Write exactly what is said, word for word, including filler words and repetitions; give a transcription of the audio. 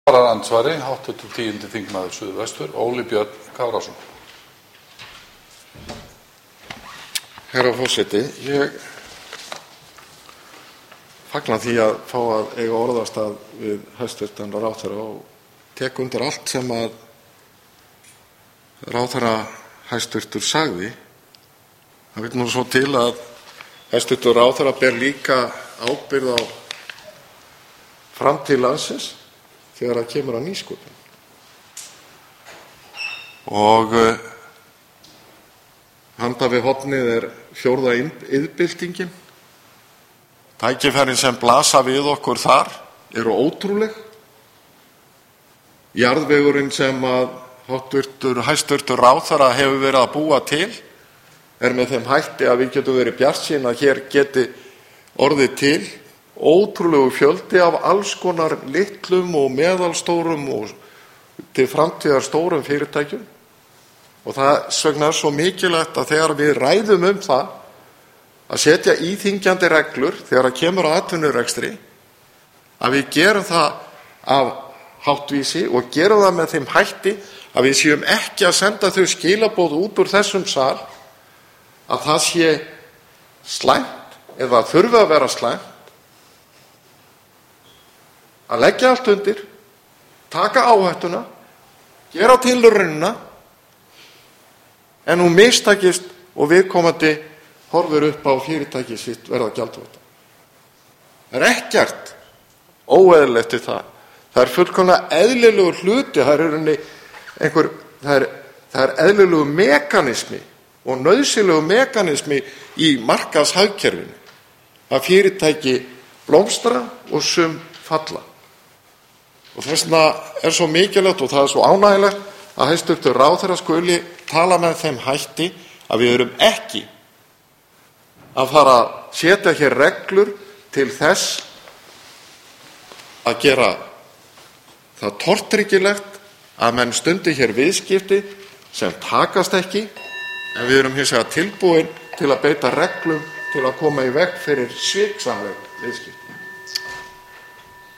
Ansvari, háttvirtur tíundi þingmaður Suðvestur, Óli Björn Kárason. Herra forseti, ég fagna því að fá að eiga orðastað við hæstvirtan ráðherra og tek undir allt sem að ráðherra hæstvirtur sagði. Það vill nú svo til að hæstvirtur ráðherra ber líka ábyrgð á framtíð landsins þegar það kemur að nýsköpun. Og uh, handa við hornið er fjórða iðnbyltingin. Tækifærin sem blasa við okkur þar eru ótrúleg. Jarðvegurinn sem að háttvirtur hæstvirtur ráðherra hefur verið að búa til er með þeim hætti að við getum verið bjartsýn að hér geti orðið til ótrúlegu fjöldi af alls konar litlum og meðalstórum og til framtíðar stórum fyrirtækjum. Og það vegna er svo mikilvægt að þegar við ræðum um það að setja íþyngjandi reglur þegar það kemur að atvinnurekstri, að við gerum það af háttvísi og gerum það með þeim hætti að við séum ekki að senda þau skilaboð út úr þessum sal að það sé slæmt eða þurfi að vera slæmt að leggja allt undir, taka áhættuna, gera tilraunina, en hún mistakist og viðkomandi horfir upp á fyrirtæki sitt verða gjaldþrota. Það er ekkert óeðlilegt í það. Það er fullkomlega eðlilegur hluti, það er einhver, það er, það er eðlilegur mekanismi og nauðsynlegur mekanismi í markaðshagkerfinu. Það fyrirtæki blómstra og sum falla. Og þess vegna er svo mikilvægt og það er svo ánægilegt að hæstvirtur ráðherra skuli tala með þeim hætti að við erum ekki að fara að setja hér reglur til þess að gera það tortryggilegt að menn stundi hér viðskipti sem takast ekki, en við erum hins vegar tilbúin til að beita reglum til að koma í veg fyrir sviksamleg viðskipti.